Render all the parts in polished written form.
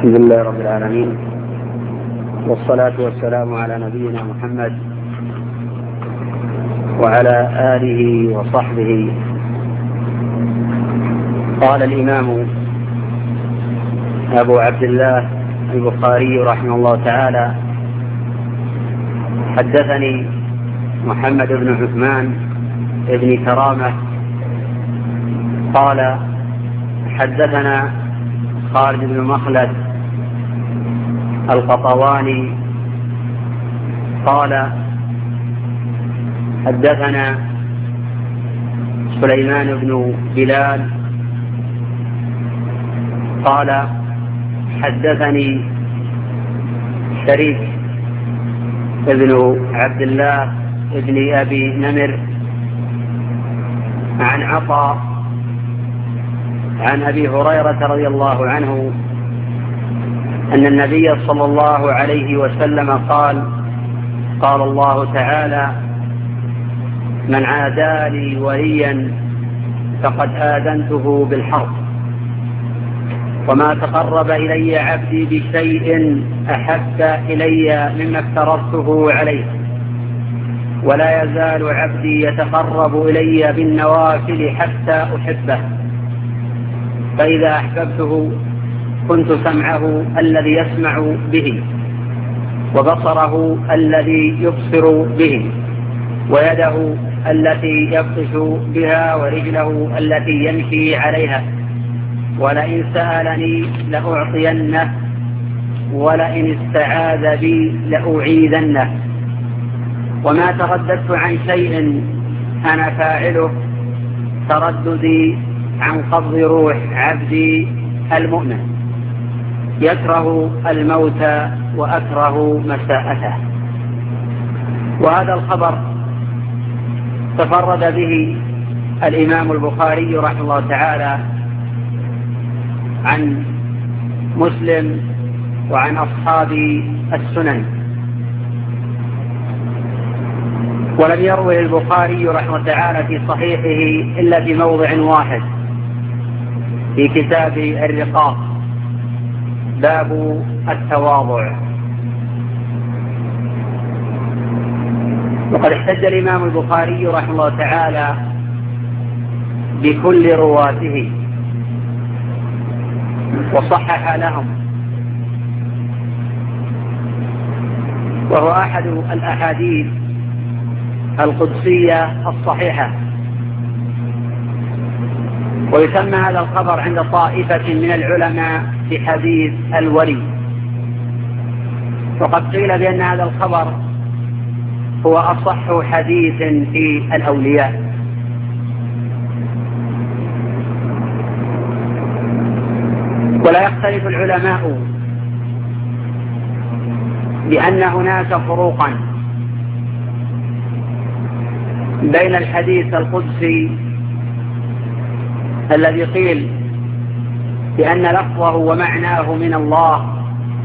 الحمد لله رب العالمين، والصلاة والسلام على نبينا محمد وعلى آله وصحبه. قال الإمام أبو عبد الله البخاري رحمه الله تعالى: حدثني محمد بن عثمان بن كرامة قال: حدثنا خالد بن مخلد القطواني قال: حدثنا سليمان بن بلال قال: حدثني شريك ابن عبد الله ابن أبي نمر عن عطاء عن أبي هريرة رضي الله عنه أن النبي صلى الله عليه وسلم قال: قال الله تعالى: من عادى لي وليا فقد آذنته بالحرب، وما تقرب إلي عبدي بشيء أحب إلي مما افترضته عليه، ولا يزال عبدي يتقرب إلي بالنوافل حتى أحبه، فإذا أحببته كنت سمعه الذي يسمع به، وبصره الذي يبصر به، ويده التي يبطش بها، ورجله التي يمشي عليها، ولئن سألني لأعطينه، ولئن استعاذ بي لأعيذنه، وما ترددت عن شيء أنا فاعله ترددي عن قبض روح عبدي المؤمن، يكره الموت وأكره مساءته. وهذا الخبر تفرد به الإمام البخاري رحمه الله تعالى عن مسلم وعن أصحاب السنن، ولم يروي البخاري رحمه الله تعالى في صحيحه إلا في موضع واحد، في كتاب الرقاق، باب التواضع. وقد احتج الإمام البخاري رحمه الله تعالى بكل رواته وصحح لهم، وهو أحد الأحاديث القدسية الصحيحة، ويسمى هذا الخبر عند طائفة من العلماء بحديث الولي. وقد قيل بأن هذا الخبر هو أصح حديث في الأولياء. ولا يختلف العلماء بأن هناك فروقا بين الحديث القدسي الذي قيل بأن لفظه ومعناه من الله،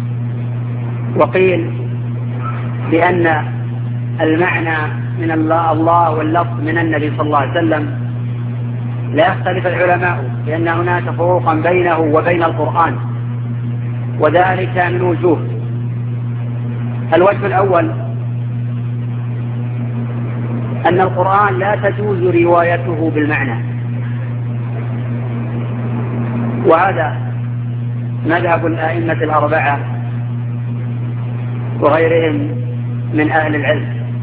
وقيل بأن المعنى من الله واللفظ من النبي صلى الله عليه وسلم. لا يختلف العلماء بأن هناك فروقا بينه وبين القرآن، وذلك من وجوه. الوجه الأول أن القرآن لا تجوز روايته بالمعنى، وهذا مذهب الأئمة الأربعة وغيرهم من أهل العلم،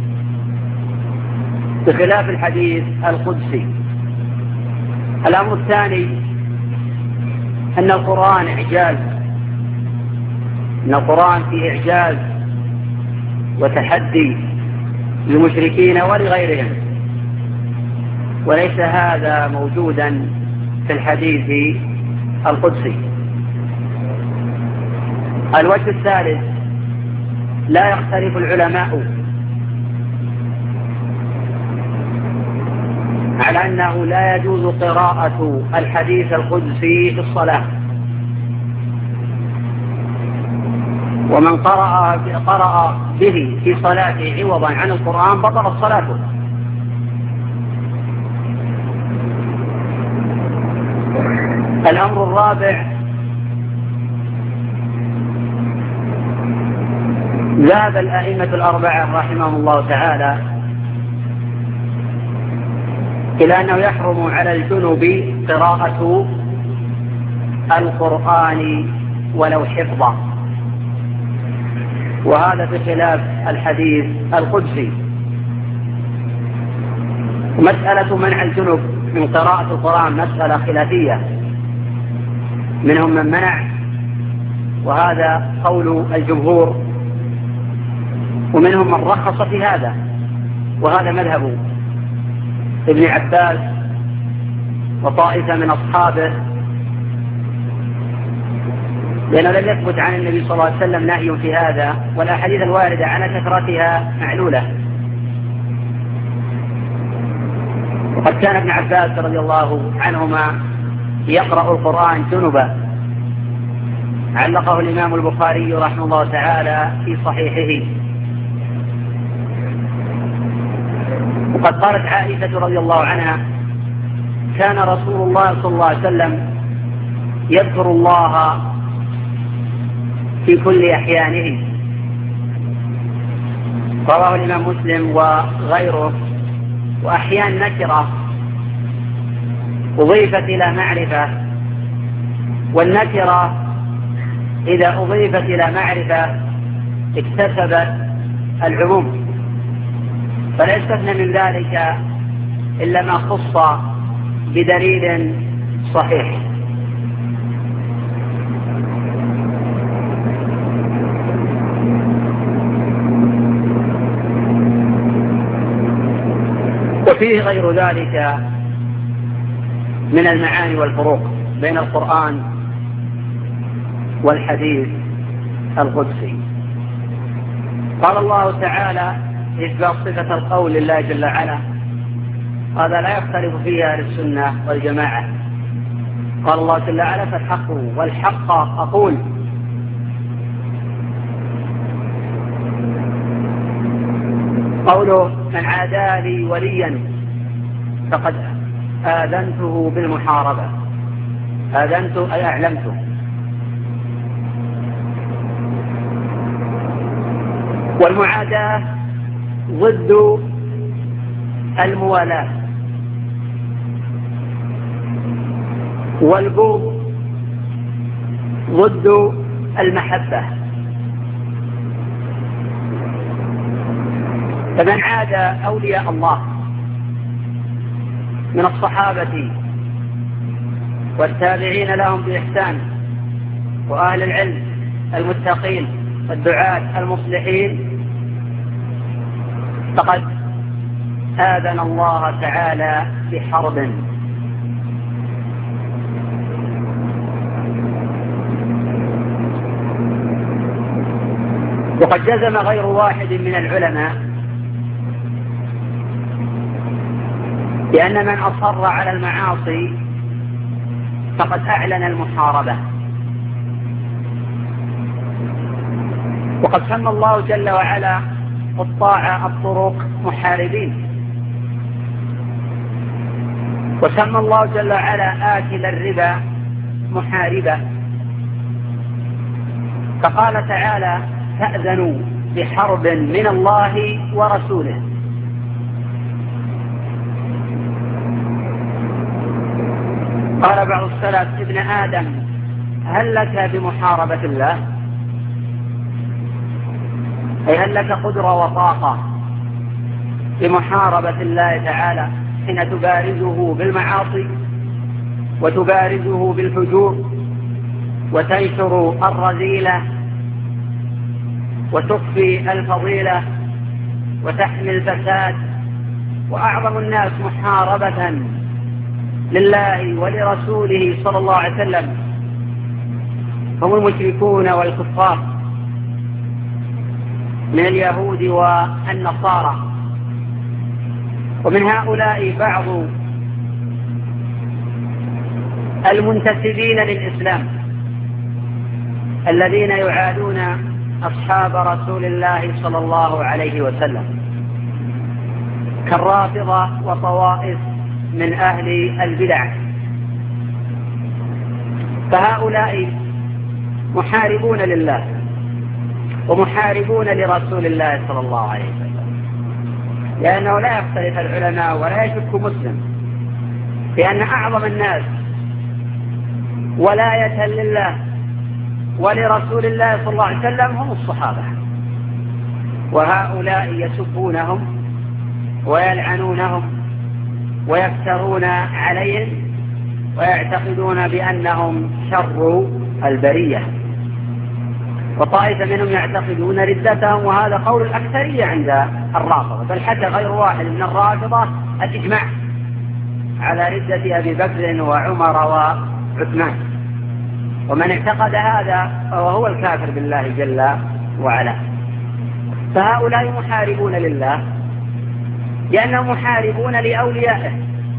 بخلاف الحديث القدسي. الأمر الثاني أن القرآن إعجاز، أن القرآن فيه إعجاز وتحدي للمشركين ولغيرهم، وليس هذا موجودا في الحديث القدسي. الوجه الثالث: لا يختلف العلماء على أنه لا يجوز قراءة الحديث القدسي في الصلاة، ومن قرأ به في صلاته عوضا عن القرآن بطلت صلاته. الأمر الرابع ذهب الأئمة الأربعة رحمهم الله تعالى إلى أنه يحرم على الجنب قراءة القرآن ولو حفظا، وهذا بخلاف الحديث القدسي. مسألة منع الجنب من قراءة القرآن مسألة خلافية، منهم من منع وهذا قول الجمهور، ومنهم من رخص في هذا وهذا مذهب ابن عباس وطائفة من أصحابه، لأنه لم يثبت عن النبي صلى الله عليه وسلم نهي في هذا، والأحاديث الواردة على كثرتها معلولة. وقد كان ابن عباس رضي الله عنهما يقرأ القرآن جنبا، علقه الإمام البخاري رحمه الله تعالى في صحيحه. وقد قالت عائشة رضي الله عنها: كان رسول الله صلى الله عليه وسلم يذكر الله في كل أحيانه. رواه الإمام مسلم وغيره. وأحيان نكرة أضيفت إلى معرفة، والنكرة إذا أضيفت إلى معرفة اكتسبت العموم، فلا يستثنى من ذلك إلا ما خص بدليل صحيح. وفيه غير ذلك من المعاني والفروق بين القرآن والحديث القدسي. قال الله تعالى إثبات صفة القول لله جل وعلا، هذا لا يختلف فيها أهل السنة والجماعة. قال الله جل وعلا: فالحق والحق أقول. قوله: من عادى لي وليا فقد آذنته بالمحاربة. آذنته أي أعلمته. والمعاداة ضد الموالاة، والبغض ضد المحبة. فمن عادى أولياء الله من الصحابة والتابعين لهم بإحسان وأهل العلم المتقين والدعاة المصلحين فقد آذن الله تعالى بحرب. وقد جزم غير واحد من العلماء بأن من أصر على المعاصي فقد أعلن المحاربة. وقد سمى الله جل وعلا قطاع الطرق محاربين، وسمى الله جل وعلا آكل الربا محاربا، فقال تعالى: فأذنوا بحرب من الله ورسوله. قال بعض السلف: ابن آدم هل لك بمحاربة الله؟ أي هل لك قدرة وطاقة بمحاربة الله تعالى حين تبارزه بالمعاصي وتبارزه بالفجور وتنشر الرذيلة وتخفي الفضيلة وتحمي الفساد؟ وأعظم الناس محاربة لله ولرسوله صلى الله عليه وسلم هم المشركون والكفار من اليهود والنصارى. ومن هؤلاء بعض المنتسبين للإسلام الذين يعادون أصحاب رسول الله صلى الله عليه وسلم كالرافضة وطوائف من أهل البدع. فهؤلاء محاربون لله ومحاربون لرسول الله صلى الله عليه وسلم، لأنه لا يختلف العلماء ولا يشك مسلم بأن أعظم الناس ولاية لله ولرسول الله صلى الله عليه وسلم هم الصحابة، وهؤلاء يسبونهم ويلعنونهم ويفترون عليهم ويعتقدون بأنهم شر البرية، وطائفة منهم يعتقدون ردتهم، وهذا قول الأكثرية عند الرافضة، بل حتى غير واحد من الرافضة الإجماع على ردة أبي بكر وعمر وعثمان، ومن اعتقد هذا فهو الكافر بالله جل وعلا. فهؤلاء محاربون لله لأنهم محاربون لأوليائه،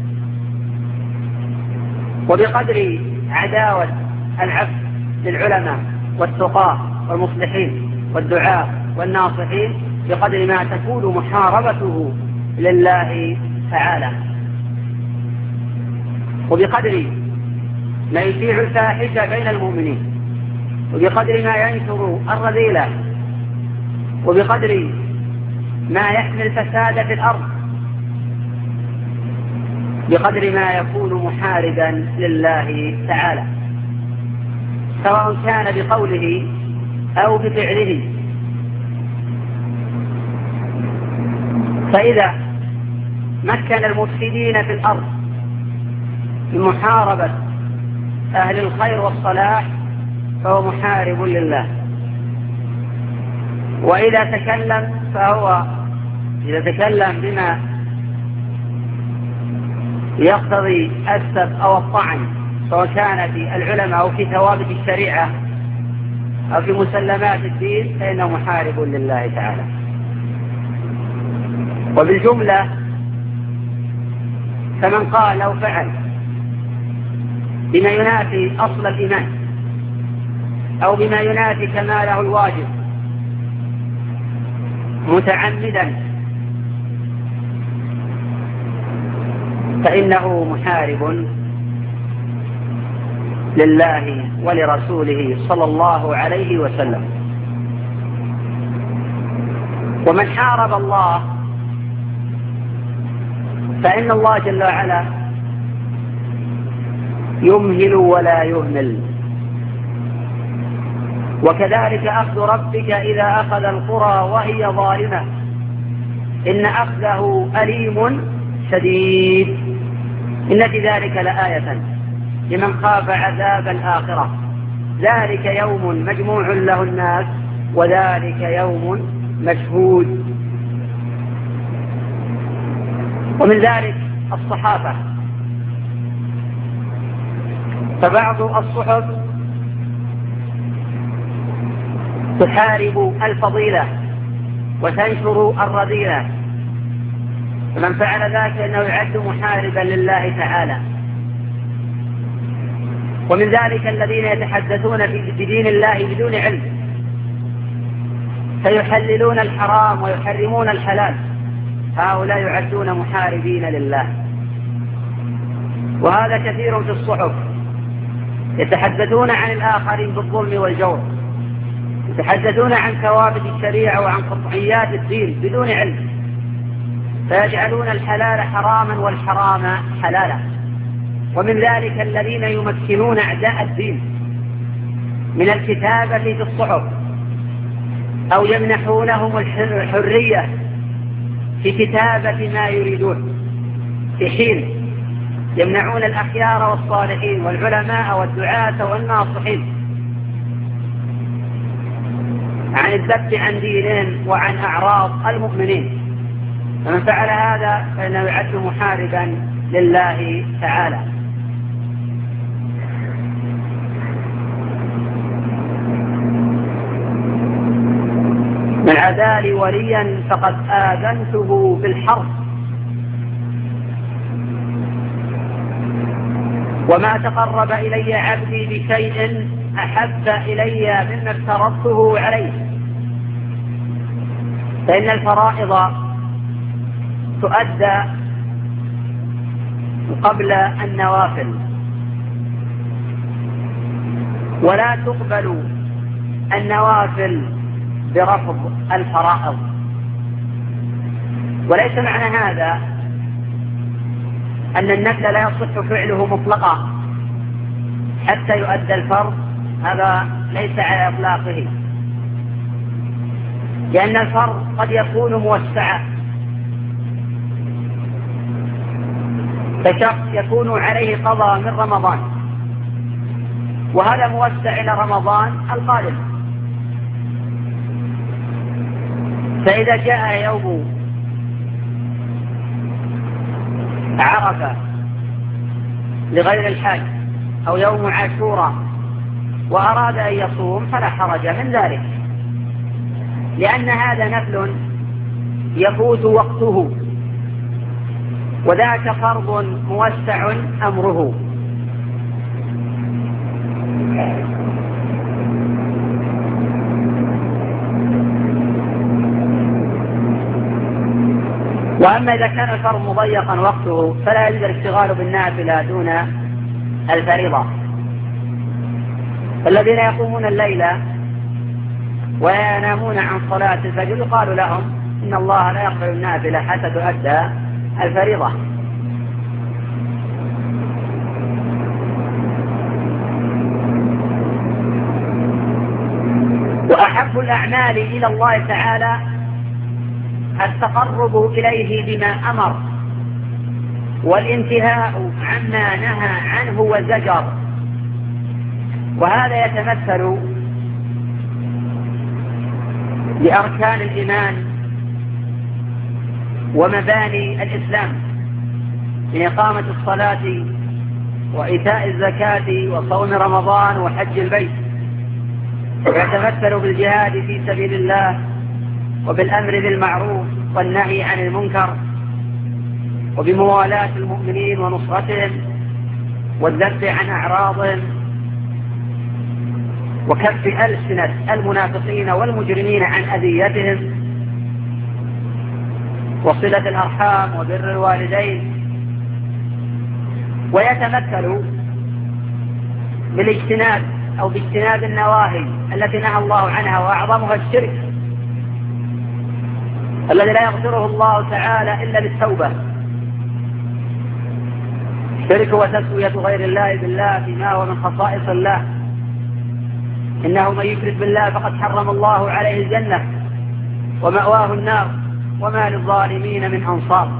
وبقدر عداوة العبد للعلماء والتقاة والمصلحين والدعاة والناصحين بقدر ما تكون محاربته لله تعالى، وبقدر ما يشيع الفاحشة بين المؤمنين، وبقدر ما ينشر الرذيلة، وبقدر ما يحمي الفساد في الأرض، بقدر ما يكون محاربا لله تعالى، سواء كان بقوله أو بفعله. فإذا مكن المفسدين في الأرض من محاربة أهل الخير والصلاح فهو محارب لله، وإذا تكلم بما يقتضي السب أو الطعن، سواء كان في العلماء أو في ثوابت الشريعة أو في مسلمات الدين، فإنه محارب لله تعالى. وبالجملة فمن قال أو فعل بما ينافي أصل الإيمان أو بما ينافي كماله الواجب متعمدا فإنه محارب لله ولرسوله صلى الله عليه وسلم. ومن حارب الله فإن الله جل وعلا يمهل ولا يهمل، وكذلك أخذ ربك إذا أخذ القرى وهي ظالمة إن أخذه أليم شديد، إن في ذلك لآية لمن خاف عذاب الآخرة، ذلك يوم مجموع له الناس وذلك يوم مشهود. ومن ذلك الصحافة، فبعض الصحف تحارب الفضيلة وتنشر الرذيلة، فمن فعل ذلك فإنه يعد محاربا لله تعالى. ومن ذلك الذين يتحدثون بدين الله بدون علم، فيحللون الحرام ويحرمون الحلال، هؤلاء يعدون محاربين لله. وهذا كثير في الصحف، يتحدثون عن الآخرين بالظلم والجور، يتحدثون عن ثوابت الشريعة وعن قطعيات الدين بدون علم، فيجعلون الحلال حراما والحرام حلالا. ومن ذلك الذين يمكنون أعداء الدين من الكتابة في الصحف، أو يمنحونهم الحرية في كتابة ما يريدون، في حين يمنعون الأخيار والصالحين والعلماء والدعاة والناصحين عن الذب عن دينهم وعن أعراض المؤمنين. فمن فعل هذا فإنه يعد محاربا لله تعالى. من عادى لي وليا فقد آذنته بالحرب، وما تقرب إلي عبدي بشيء أحب إلي مما افترضته عليه. فإن الفرائض تؤدى قبل النوافل، ولا تقبل النوافل برفض الفرائض. وليس معنى هذا أن النفل لا يصح فعله مطلقا حتى يؤدى الفرض، هذا ليس على إطلاقه، لأن الفرض قد يكون موسعا، فشخص يكون عليه قضاء من رمضان وهذا موسع إلى رمضان القادم، فإذا جاء يوم عرفة لغير الحاج أو يوم عاشوراء وأراد أن يصوم فلا حرج من ذلك، لأن هذا نفل يفوت وقته وذاك فرض موسع أمره. وأما إذا كان الفرض مضيقا وقته فلا يجوز الاشتغال بالنافلة دون الفريضة. الذين يقومون الليل وينامون عن صلاة الفجر يقال لهم إن الله لا يقبل النافلة حتى تؤدى الفريضة. وأحب الأعمال إلى الله تعالى التقرب إليه بما أمر والانتهاء عما نهى عنه وزجر، وهذا يتمثل بأركان الإيمان ومباني الإسلام من إقامة الصلاة وإيتاء الزكاة وصوم رمضان وحج البيت، ويتمثل بالجهاد في سبيل الله وبالأمر بالمعروف والنهي عن المنكر وبموالاة المؤمنين ونصرتهم والذب عن أعراضهم وكف ألسنة المنافقين والمجرمين عن أذيتهم وصلة الأرحام وبر الوالدين. ويتمثل بالاجتناب أو باجتناب النواهي التي نهى الله عنها وأعظمها الشرك الذي لا يغفره الله تعالى إلا بالتوبة، الشرك وتسوية غير الله بالله فيما هو من خصائص الله، إنه من يشرك بالله فقد حرم الله عليه الجنة ومأواه النار وما للظالمين من أنصار.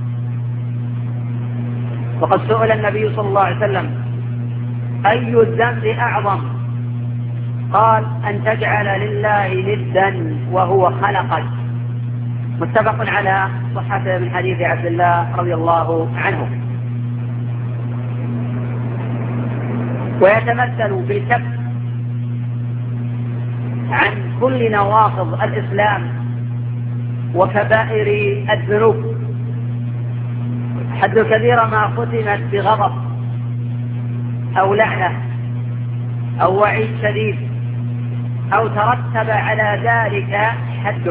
وقد سئل النبي صلى الله عليه وسلم أي الذنب أعظم؟ قال أن تجعل لله ندا وهو خلقك، متفق على صحته من حديث عبد الله رضي الله عنه. ويتمثل بالكف عن كل نواقض الإسلام وكبائر الذنوب. حد كبيرة ما ختمت بغضب أو لعنة أو وعيد شديد أو ترتب على ذلك حد.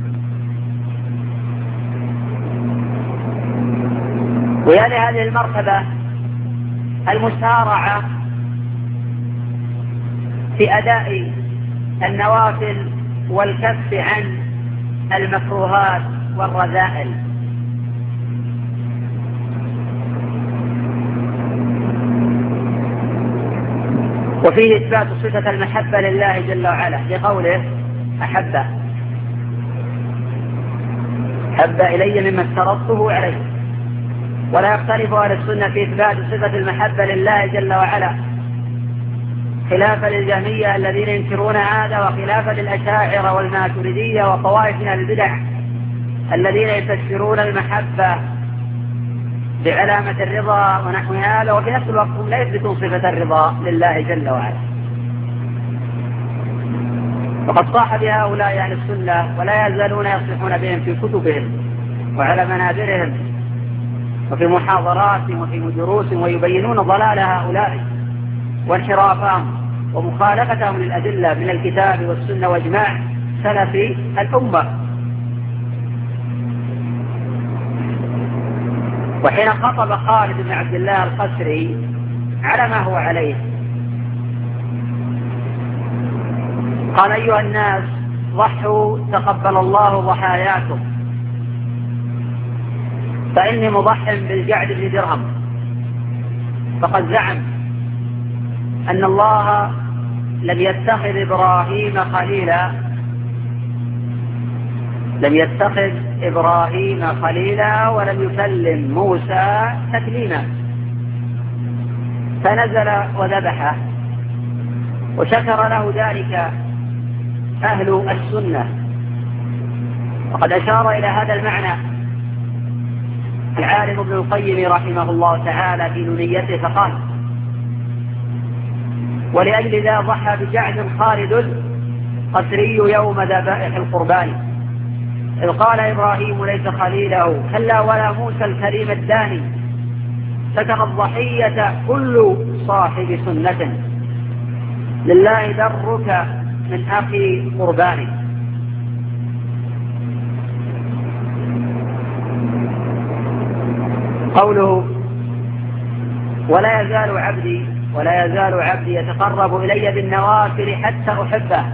ويلي هذه المرتبة المسارعة في أداء النوافل والكف عن المكروهات والرذائل. وفيه إثبات صفة المحبة لله جل وعلا لقوله أحب إلي مما افترضته عليه. ولا يختلف أهل السنة في إثبات صفة المحبة لله جل وعلا، خلافا للجهمية الذين ينكرون هذا، وخلافا للأشاعرة والماتريدية وطوائف من البدع الذين يفسرون المحبة بعلامة الرضا ونحو هذا، وفي نفس الوقت هم لا يثبتون صفة الرضا لله جل وعلا. وقد صاح بهؤلاء أهل السنة ولا يزالون يصلحون بهم في كتبهم وعلى منابرهم وفي محاضراتهم وفي دروسهم، ويبينون ضلال هؤلاء وانحرافهم ومخالفتهم للأدلة من الكتاب والسنة واجماع سلف الأمة. وحين خطب خالد بن عبد الله القسري على ما هو عليه قال أيها الناس ضحوا تقبل الله ضحاياكم، فإني مضح بالجعد بن درهم، فقد زعم أن الله لم يتخذ إبراهيم خليلا، ولم يكلم موسى تكليما، فنزل وذبحه، وشكر له ذلك أهل السنة. وقد أشار إلى هذا المعنى العالم ابن القيم رحمه الله تعالى في نونيته فقال: ولأجل ذا ضحى بجعد خالد قسري يوم ذبائح القربان، إذ قال إبراهيم ليس خليله كلا ولا موسى الكريم الداني، فترى الضحية كل صاحب سنة، لله درك من أخي قرباني. قوله ولا يزال عبدي يتقرب إلي بالنوافل حتى أحبه،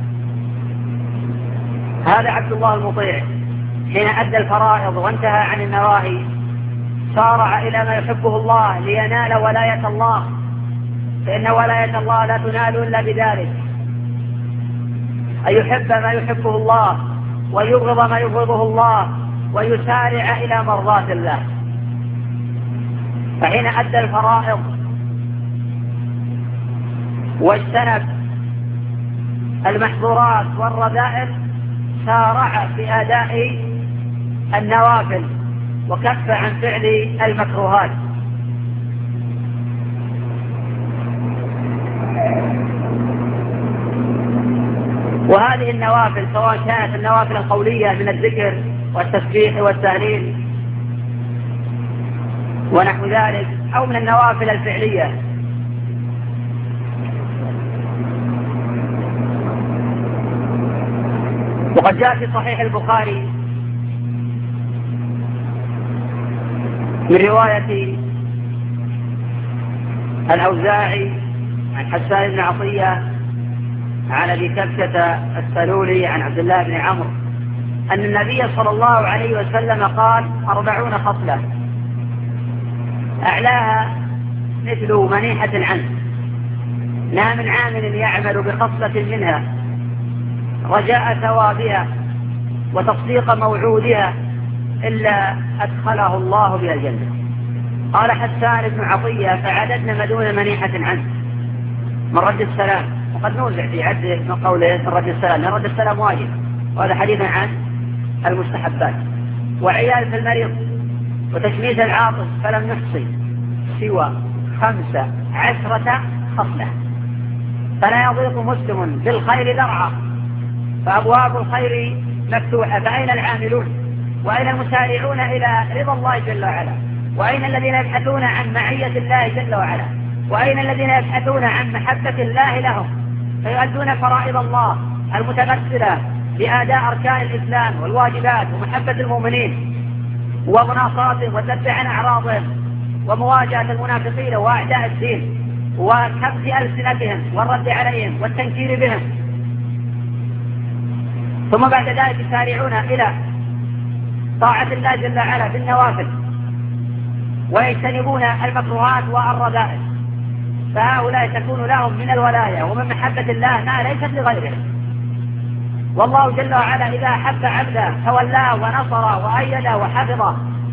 هذا عبد الله المطيع حين أدى الفرائض وانتهى عن النواهي سارع إلى ما يحبه الله لينال ولاية الله، فإن ولاية الله لا تنال إلا بذلك، أن يحب ما يحبه الله ويبغض ما يبغضه الله ويسارع إلى مرضاة الله. فحين أدى الفرائض واجتنب المحظورات والرذائل سارع في أداء النوافل وكف عن فعل المكروهات. وهذه النوافل سواء كانت النوافل القولية من الذكر والتسبيح والتهليل ونحو ذلك، أو من النوافل الفعلية، وقد جاء في صحيح البخاري من رواية الأوزاعي عن حسان بن عطية عن أبي كبشة السلولي عن عبد الله بن عمرو أن النبي صلى الله عليه وسلم قال: 40 خصلة أعلاها مثل منيحة عنه، لا من عامل يعمل بخصلة منها رجاء ثوابها وتصديق موعودها إلا أدخله الله بها الجنة. قال حسان بن عطية: فعددنا ما دون منيحة عنه من رد السلام، وقد نوزع في عد من قوله من رد السلام، لأن رد السلام واجب، وهذا حديث عن المستحبات، وعيادة المريض وتشميت العاطس، فلم نحصي سوى 15 خصلة. فلا يضيق مسلم بالخير ذرعا، فأبواب الخير مفتوحة، فأين العاملون؟ وأين المسارعون إلى رضا الله جل وعلا؟ وأين الذين يبحثون عن معية الله جل وعلا؟ وأين الذين يبحثون عن محبة الله لهم فيؤدون فرائض الله المتمثلة بأداء أركان الإسلام والواجبات ومحبة المؤمنين ومناصرتهم والذب عن أعراضهم ومواجهة المنافقين وأعداء الدين وكبت ألسنتهم والرد عليهم والتنكير بهم، ثم بعد ذلك يسارعون إلى طاعة الله جل وعلا بالنوافل ويجتنبون المكروهات والرذائل، فهؤلاء تكون لهم من الولاية ومن محبة الله ما ليست لغيرهم. والله جل وعلا إذا أحب عبدا تولاه ونصره وأيده وحفظه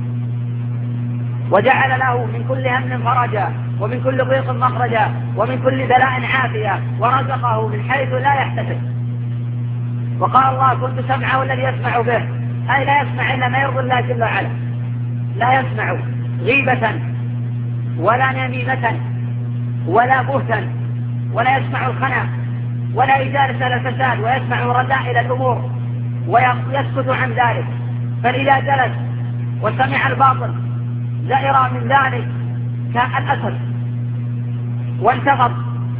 وجعل له من كل هم فرجا ومن كل ضيق مخرجا ومن كل بلاء عافية ورزقه من حيث لا يحتسب. وقال الله: كنت سمعه الذي يسمع به، أي لا يسمع إلا ما يرضي الله جل وعلا، لا يسمع غيبة ولا نميمة ولا بهتا، ولا يسمع الخنا ولا إجالة الفساد، ويسمع رذائل الأمور ويسكت عن ذلك. فإذا جلس وسمع الباطل زائر من ذلك كالأسد وانتغض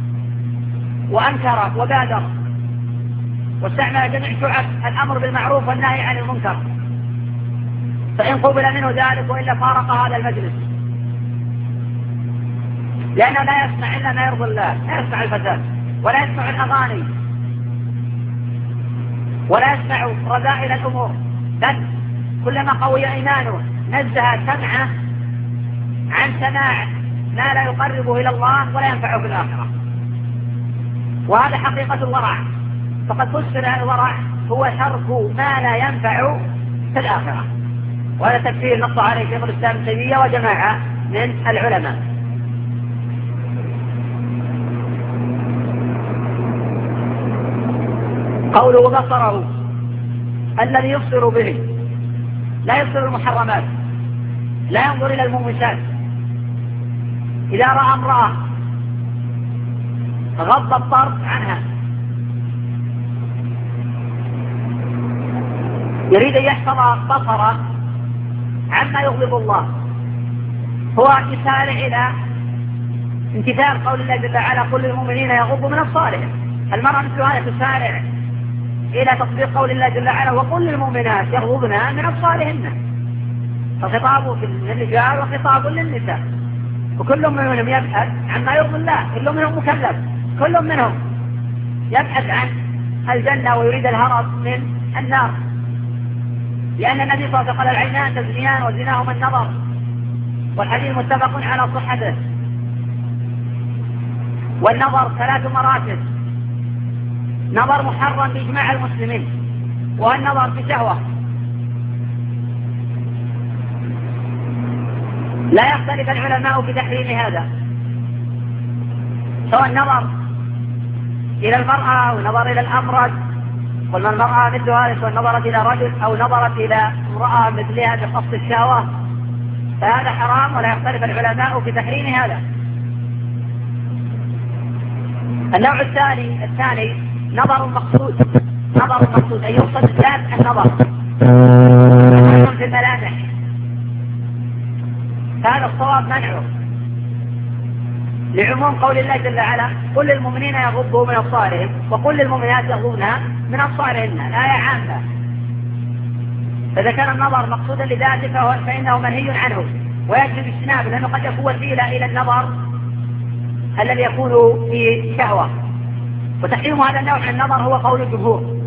وأنكر وبادر واستعمل جميع شعب الأمر بالمعروف والنهي عن المنكر، فإن قبل منه ذلك وإلا فارق هذا المجلس، لأنه لا يسمع إلا ما يرضي الله، لا يسمع الفساد ولا يسمع الأغاني ولا يسمع رذائل الأمور، بل كلما قوي إيمانه نزه سمعه عن سماع ما لا يقربه إلى الله ولا ينفعه في الآخرة. وهذا حقيقة الورع، فقد فسر الورع هو ترك ما لا ينفع في الآخرة، وهذا تفسير نص عليه شيخ الإسلام ابن تيمية وجماعة من العلماء. قوله بصره الذي يبصر به، لا يبصر المحرمات، لا ينظر إلى المومسات. إذا رأى امرأة غض الطرف عنها، يريد أن يحفظ بصره عما يغضب الله، هو يسارع إلى امتثال قول الله جل وعلا قل للمؤمنين يغضوا من أبصارهم. المرأة مثل هذا تسارع إلى تطبيق قول الله جل وعلا وقل للمؤمنات يغضضن من أبصارهن، فخطابه في الرجال وخطاب للنساء، وكل منهم يبحث عما يرضي الله، كل منهم مكلف، كل منهم يبحث عن الجنة ويريد الهرب من النار، لأن النبي صلى الله عليه وسلم قال العينان تزنيان وزناهما النظر، والحديث متفق على صحته. والنظر 3 مراتب: نظر محرم بإجماع المسلمين، والنظر بشهوة، لا يختلف العلماء في تحريم هذا، سواء النظر إلى المرأة أو نظر إلى الأمرد، قلنا المرأة مثل هذا سواء نظرت إلى رجل أو نظرت إلى امرأة مثلها بقصد الشهوة، فهذا حرام ولا يختلف العلماء في تحريم هذا. النوع الثاني نظر المقصود، نظر المقصود أن يقصد ذات النظر في الملامح، هذا الصواب منعه لعموم قول الله جل وعلا قل للمؤمنين يغضوا من أبصارهم وقل للمؤمنات يغضضن من أبصارهن، الآية عامة. فإذا كان النظر مقصودا لذاته فإنه منهي عنه ويجب اجتنابه، لأنه قد يكون وسيلة إلى النظر الذي يكون في شهوة. وتحريم هذا النوع من النظر هو قول الجمهور،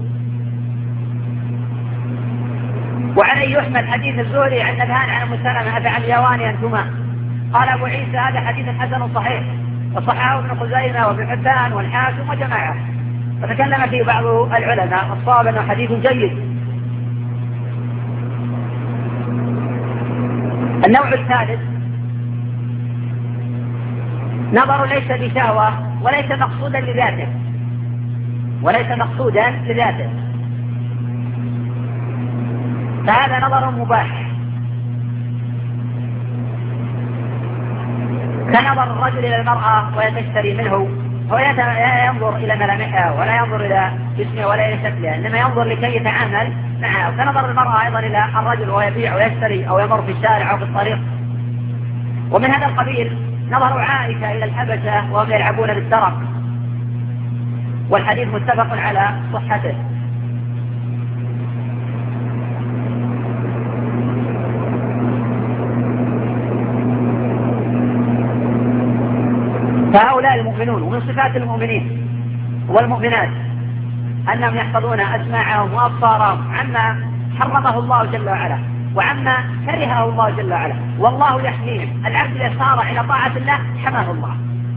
وعليه يحمل حديث الزهري عن نبهان عن أم سلمة أفعليوان أنتما، قال أبو عيسى هذا حديث حسن صحيح، وصححه ابن خزيمة وابن حبان والحاكم وجماعة، وتكلم فيه بعض العلماء، الصواب أنه حديث جيد. النوع الثالث نظر ليس بشهوة وليس مقصودا لذاته، فهذا نظر مباح، كنظر الرجل إلى المرأة ويتشتري منه، هو ينظر إلى ملامحها ولا ينظر إلى جسمها ولا إلى شكلها، إنما ينظر لكي يتعامل معها. وكنظر المرأة أيضا إلى الرجل وهو يبيع ويشتري أو يمر في الشارع أو في الطريق. ومن هذا القبيل نظر عائشة إلى الحبشة وهم يلعبون بالدرق، والحديث متفق على صحته. فهؤلاء المؤمنون، ومن صفات المؤمنين والمؤمنات أنهم يحفظون أسماعهم وأبصارهم عما حرمه الله جل وعلا وعما كرهه الله جل وعلا، والله يحميهم. العبد إذا سار إلى طاعة الله حماه الله،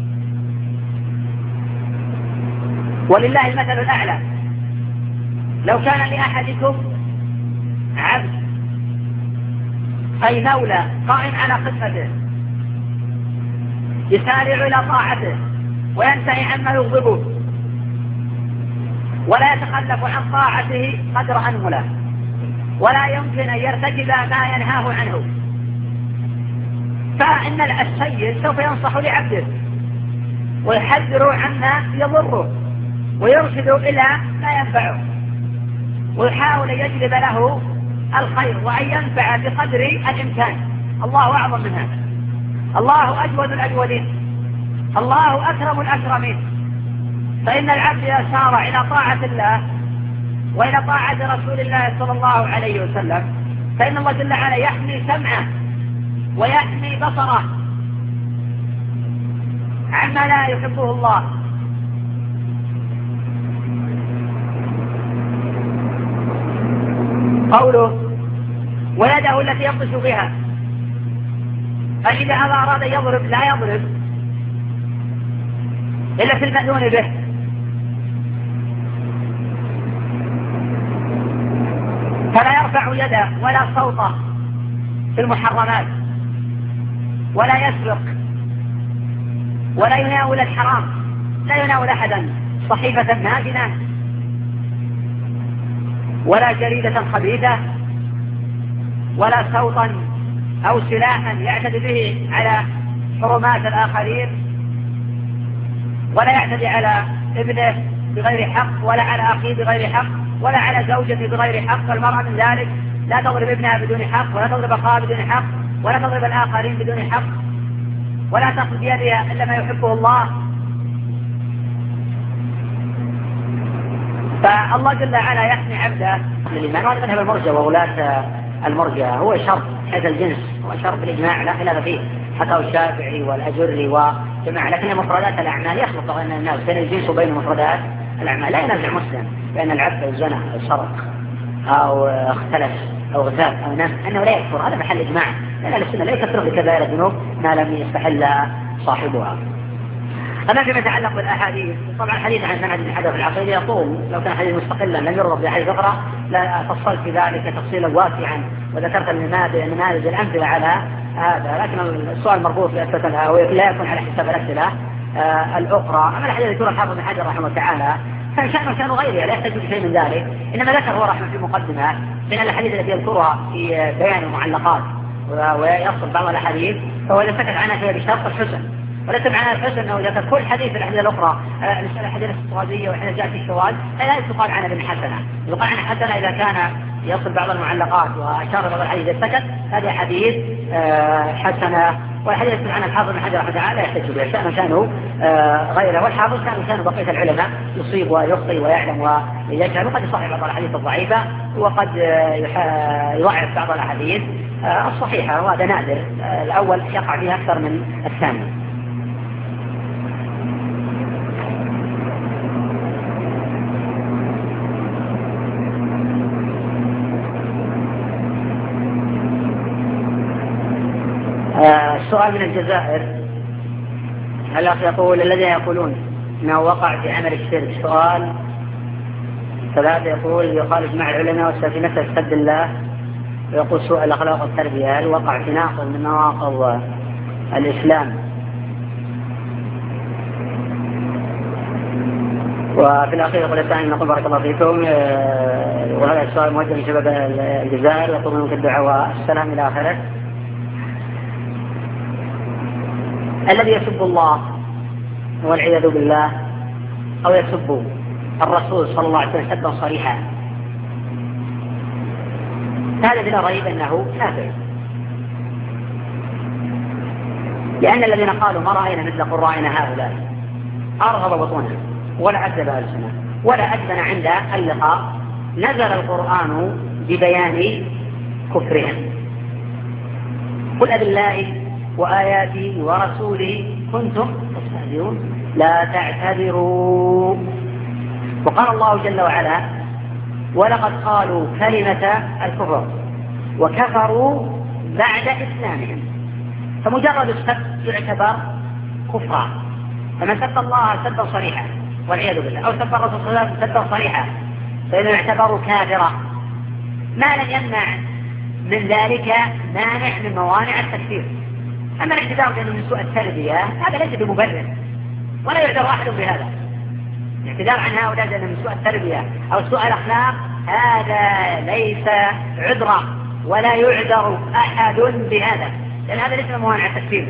ولله المثل الأعلى. لو كان لأحدكم عبد أي مولى قائم على خدمته يسارع إلى طاعته وينتهي عما يغضبه ولا يتخلف عن طاعته قدر أنمله، ولا يمكن أن يرتكب ما ينهاه عنه، فإن السيد سوف ينصح لعبده ويحذر عما يضره ويرشد إلى ما ينفعه ويحاول أن يجلب له الخير وأن ينفع بقدر الإمكان. الله أعظم من هذا، الله أجود الأجودين، الله أكرم الأكرمين. فإن العبد إذا سار إلى طاعة الله وإلى طاعة رسول الله صلى الله عليه وسلم فإن الله جل وعلا يحمي سمعه ويحمي بصره عما لا يحبه الله. قوله ويده التي يبطش بها، فإذا هذا أراد يضرب لا يضرب إلا في المأذون به، فلا يرفع يده ولا صوته في المحرمات، ولا يسرق، ولا يناول الحرام، لا يناول أحدا صحيفة ماجنة ولا جريدة خبيثة ولا صوتا أو سلاحا يعتدي به على حرمات الآخرين، ولا يعتدي على ابنه بغير حق، ولا على أخيه بغير حق، ولا على زوجته بغير حق. فالمرأة من ذلك لا تضرب ابنها بدون حق، ولا تضرب أخاها بدون حق، ولا تضرب الآخرين بدون حق، ولا تأخذ بيدها إلا ما يحبه الله. فالله جل وعلا يحمي عبده للإيمان. وهذا مذهب المرجئة وولاة المرجئة، هو شرط حيث الجنس، هو شرط بالإجماع لا خلاف فيه، حكاه الشافعي والأجري وجماعة. لكن مفردات الأعمال يخلط بين الناس، بين الجنس وبين مفردات الأعمال. لا ينازع مسلم بأن العبد أو زنى أو سرق أو اختلف أو اغتاب أو نم أنه لا يكفر، هذا محل إجماع، لأن أهل السنة لا يكفر بكبائر الذنوب ما لم يستحل صاحبها. أما فيما يتعلق بالأحاديث، طبعا الحديث عن منهج الحدث في العقيدة يطول، لو كان حديث مستقلا لم يربط بأحاديث أخرى لا فصلت في ذلك تفصيلا واسعا وذكرت النماذج الأمثلة على هذا. لكن السؤال المربوط بأسئلتها لا يكون على حساب الأسئلة الأخرى. أما الحديث يذكر الحافظ بن حجر رحمه الله تعالى كان شأنه شأن غيره لا يحتاج شيء من ذلك، إنما ذكر هو رحمه في المقدمة من الأحاديث التي يذكرها في بيان المعلقات ويصل بعض الأحاديث، فهو إذا سكت عنها فهي بشرط الحسن، وليس معنى الحسن أنه ذكر كل حديث في الأحاديث الأخرى الأحاديث الصوابية وحين جاءت في الشواذ لا يقال عنها بالحسنة، يقال عنها حسنة إذا كان يصل بعض المعلقات وأشار بعض الحديث إذا سكت هذه حديث حسنة. والحديث عن الحافظ بن حجر رحمه الله لا يحتج به، شأنه غيره، والحافظ كان بقية العلماء يصيب ويخطئ ويعلم ويجهل، وقد يصحح بعض الأحاديث الضعيفة وقد يضعف بعض الأحاديث الصحيحة، وهذا نادر، الأول يقع فيه أكثر من الثاني. السؤال من الجزائر، الأخ يقول الذين يقولون أنه وقع في عمل الشرك، سؤال ثلاثة يقول يخالف مع العلماء والسلفيين يستبدل الله، ويقول سوء الأخلاق والتربية، هل وقع في ناقض من نواقض الإسلام؟ وفي الأخير يقول الثاني نقول بارك الله فيكم، وهذا السؤال موجه لشباب الجزائر يطلب منكم الدعاء والسلام إلى آخره. الذي يسب الله والعياذ بالله أو يسب الرسول صلى الله عليه وسلم سبا صريحا، هذا بلا ريب أنه كافر، لأن الذين قالوا ما رأينا مثل قرائنا هؤلاء أرغب بطونا ولا أكذب ألسنا ولا أذن عند اللقاء، نزل القرآن ببيان كفرهم، قل أبالله وآياته ورسوله كنتم تستهزئون لا تعتذروا. وقال الله جل وعلا ولقد قالوا كلمة الكفر وكفروا بعد إسلامهم، فمجرد السب يعتبر كفرا، فمن سب الله سبا صريحا والعياذ بالله أو سب الرسول صلى الله عليه وسلم سبا صريحا فإنه يعتبر كافرا، ما لم يمنع من ذلك مانع من موانع التكفير. أما الاعتذار بأنه من سوء التربية هذا ليس بمبرر ولا يعذر أحد بهذا، الاعتذار عن هؤلاء لأنه من سوء التربية أو سوء الأخلاق هذا ليس عذرا ولا يعذر أحد بهذا، لأن هذا ليس من موانع التكفير.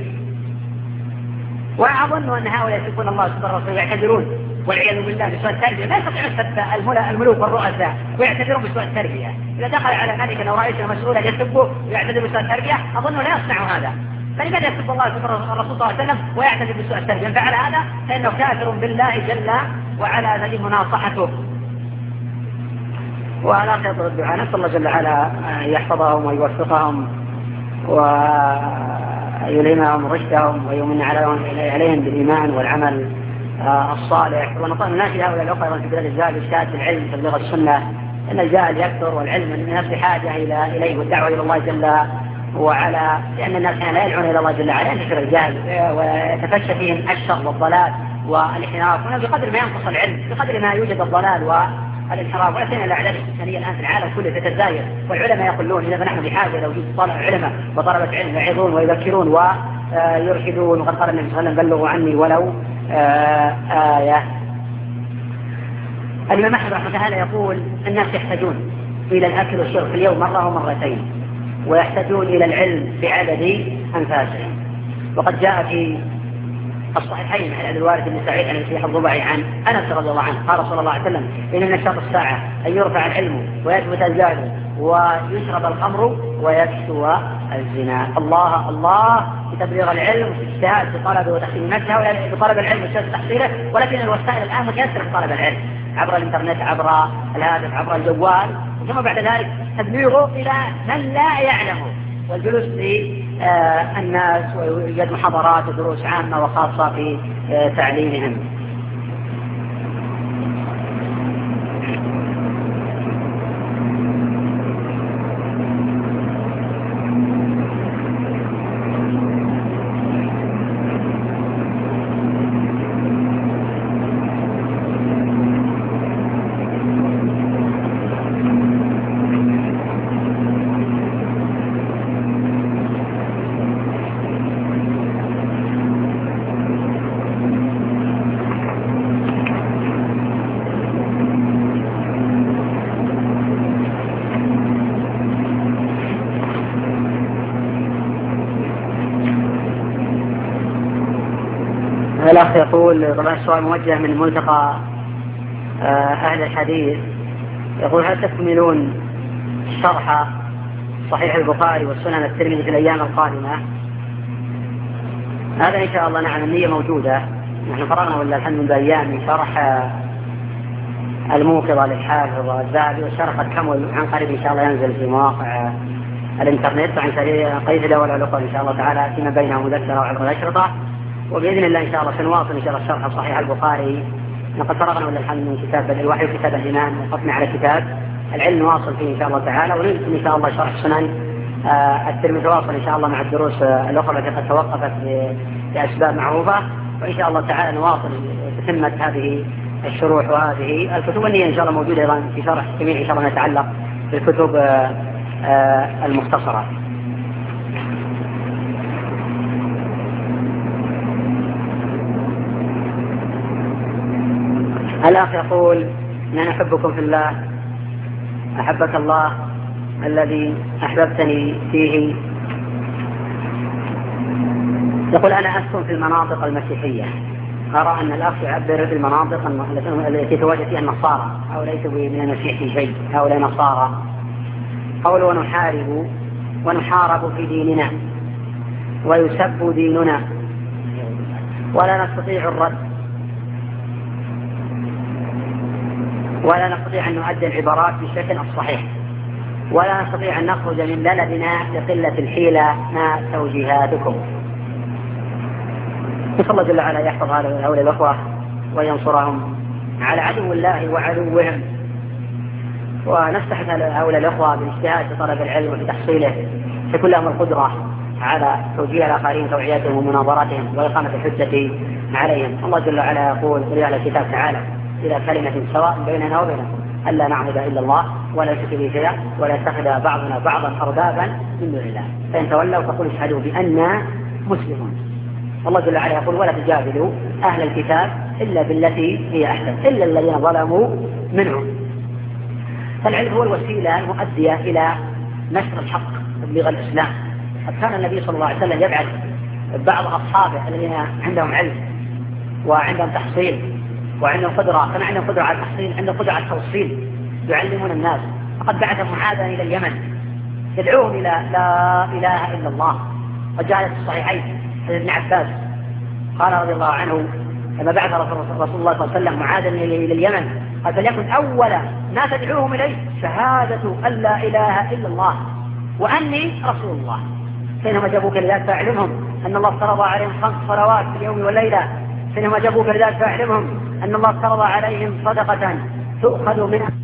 وأظن أن هؤلاء يسبون الله سبحانه وتعالى ويعتذرون والعياذ بالله بسوء التربية، لا يستطيعون سب الملوك والرؤساء ويعتذرون بسوء التربية. إذا دخل على ملك أو رئيس مسؤولا يسبه ويعتذر بسوء التربية أظنه لا يصنع هذا، فلماذا يسب الله الرسول صلى الله عليه وسلم ويعتذر بسوء التربية؟ فعل هذا فإنه كافر بالله جل وعلا، ذلك مناصحته. ولا خير الدعاء، نسأل الله جل وعلا يحفظهم ويوفقهم ويلهمهم رشدهم ويمن عليهم بالإيمان والعمل الصالح، ونطلب الناس هؤلاء الأخوة في بلاد الزاد إشهاد بالعلم تبليغ السنة أن الجهل يكثر والعلم من الناس بحاجة إليه والدعوة إلى الله جل وعلا، لأن الناس لا يدعون إلى الله جل وعلا ينتشر الجهل ويتفشى فيهم الشر والضلال والانحراف، بقدر ما ينقص العلم بقدر ما يوجد الضلال والانحراف. ولكن الأعداد الإنسانية الآن في العالم كله تتزايد، والعلماء يقولون إذا نحن بحاجة إلى وجود علماء وطلبة علم يعظون ويذكرون ويرشدون، وقد قال النبي صلى الله عليه وسلم بلغوا عني ولو آية. الإمام أحمد رحمه الله تعالى يقول الناس يحتاجون إلى الأكل والشرب في اليوم مرة ومرتين، ويحتاجون إلى العلم بعدد أنفاسهم. وقد جاء في الصحيحين عن الوارث بن سعيد عن المسيح الضبعي عن أنس رضي الله عنه قال صلى الله عليه وسلم إن من أشراط الساعة أن يرفع العلم ويثبت الجهل ويشرب الخمر ويكسو الزنا. الله الله في تبليغ العلم وفي اجتهاد في طلبه وتحصيل نفسه وطلب العلم واجتهاد تحصيله، ولكن الوسائل الآن متيسرة في طلب العلم عبر الإنترنت، عبر الهاتف، عبر الجوال، ثم بعد ذلك تبليغه إلى من لا يعلمه والجلوس للناس ويوجد محاضرات ودروس عامة وخاصة في تعليمهم. الأخ يقول طبعا السؤال موجه من ملتقى أهل الحديث، يقول هل تكملون شرح صحيح البخاري والسنن الترمذي في الأيام القادمة؟ هذا إن شاء الله نعم النية موجودة. نحن فرغنا ولا الحمد لله أيام من شرح الموقظة للحافظ الذهبي، والشرح قد كمل عن قريب إن شاء الله ينزل في مواقع الإنترنت عن طريق دولة الأخرى إن شاء الله تعالى فيما بينها مذكرة وعبر الأشرطة. وبإذن الله إن شاء الله سنواصل إن شاء الله الشرح صحيح البخاري. لقد فرغنا ولا الحمد من كتاب الوحي وكتاب الإيمان وقفنا على كتاب العلم نواصل فيه إن شاء الله تعالى، وننزل إن شاء الله شرح سنن الترمذي واصل إن شاء الله مع الدروس الأخرى التي قد توقفت لأسباب معروفة، وإن شاء الله تعالى نواصل تتمة هذه الشروح وهذه الكتب. والنية إن شاء الله موجودة أيضا في شرح جميع إن شاء الله نتعلق بالكتب المختصرة. الأخ يقول أنا أحبكم في الله، أحبك الله الذي أحببتني فيه. يقول أنا أسكن في المناطق المسيحية، أرى أن الأخ يعبر بالمناطق التي تواجد فيها النصارى أو ليسوا من المسيح في شيء، هؤلاء نصارى. قول ونحارب في ديننا ويسب ديننا ولا نستطيع الرد ولا نستطيع أن نؤدي العبارات بالشكل الصحيح ولا نستطيع أن نخرج من بلدنا لقلة الحيلة ما توجيهاتكم. نسأل الله جل وعلا يحفظ هؤلاء الأخوة وينصرهم على عدو الله وعدوهم، ونستحث هؤلاء الأخوة بالاجتهاد في طلب العلم وفي تحصيله، فيكون لهم القدرة على توجيه الآخرين توعيتهم ومناظرتهم وإقامة الحجة عليهم. الله جل وعلا يقول في آية الكتاب تعالى إلى كلمة سواء بيننا وبينكم ألا نعبد إلا الله ولا نشرك به شيئا ولا يتخذ بعضنا بعضا أربابا من دون الله فإن تولوا فقولوا اشهدوا بأننا مسلمون. الله جل وعلا يقول ولا تجادلوا أهل الكتاب إلا بالتي هي أحسن إلا الذين ظلموا منهم. فالعلم هو الوسيلة المؤدية إلى نشر الحق تبليغ الإسلام. قد كان النبي صلى الله عليه وسلم يبعث بعض أصحابه الذين عندهم علم وعندهم تحصيل وعندهم قدرة، كان عندهم قدرة على التحصيل، عندهم قدرة على التوصيل، يعلمون الناس. فقد بعث معاذا إلى اليمن يدعوهم إلى لا إله إلا الله. وجاء في الصحيحين عن ابن عباس قال رضي الله عنه لما بعث رسول الله صلى الله عليه وسلم معاذا إلى اليمن قال فليكن أول ما تدعوهم إليه شهادة أن لا إله إلا الله وأني رسول الله. حينما جابوك لذلك فاعلمهم أن الله افترض عليهم 5 صلوات في اليوم والليلة. حينما جابوك لذلك فاعلمهم أن الله افترض عليهم صدقة تؤخذ منها